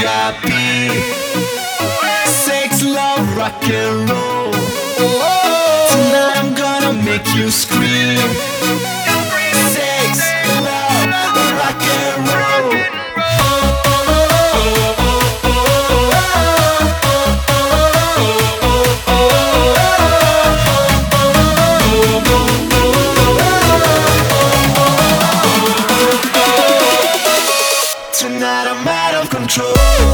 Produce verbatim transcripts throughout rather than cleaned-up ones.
I P. Sex, love, rock and roll. Tonight I'm gonna make you scream. Sex, love, rock and roll. Tonight I'm out of control.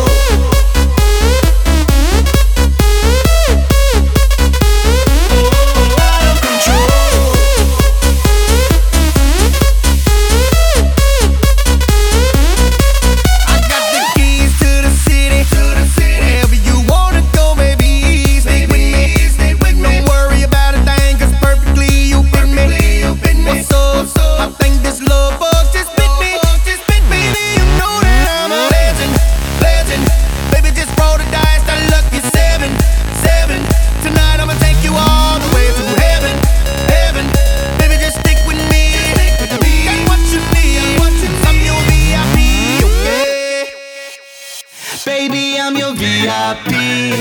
Baby, I'm your V I P.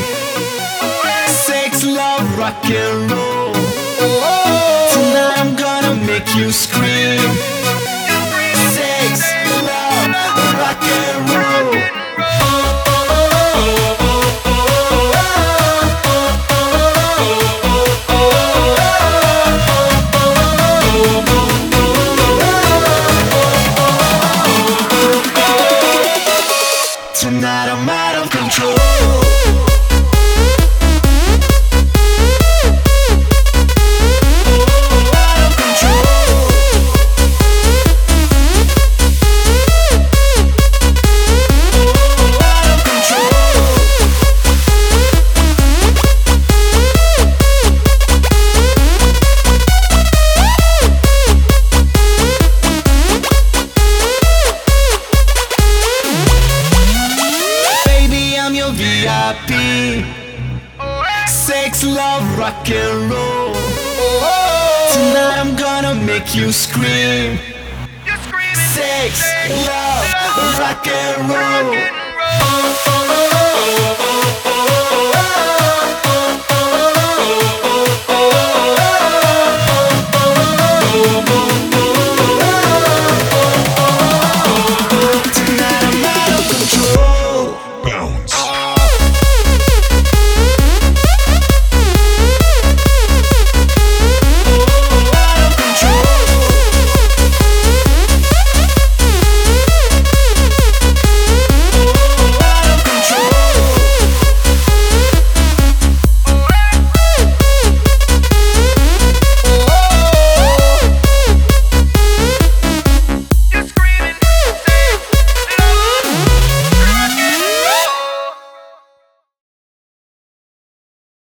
Sex, love, rock and roll. Tonight I'm gonna make you scream. Sex, love, rock and roll. Tonight I'm out of control. V I P. Sex, love, rock and roll. Tonight I'm gonna make you scream. Sex, love, rock and roll.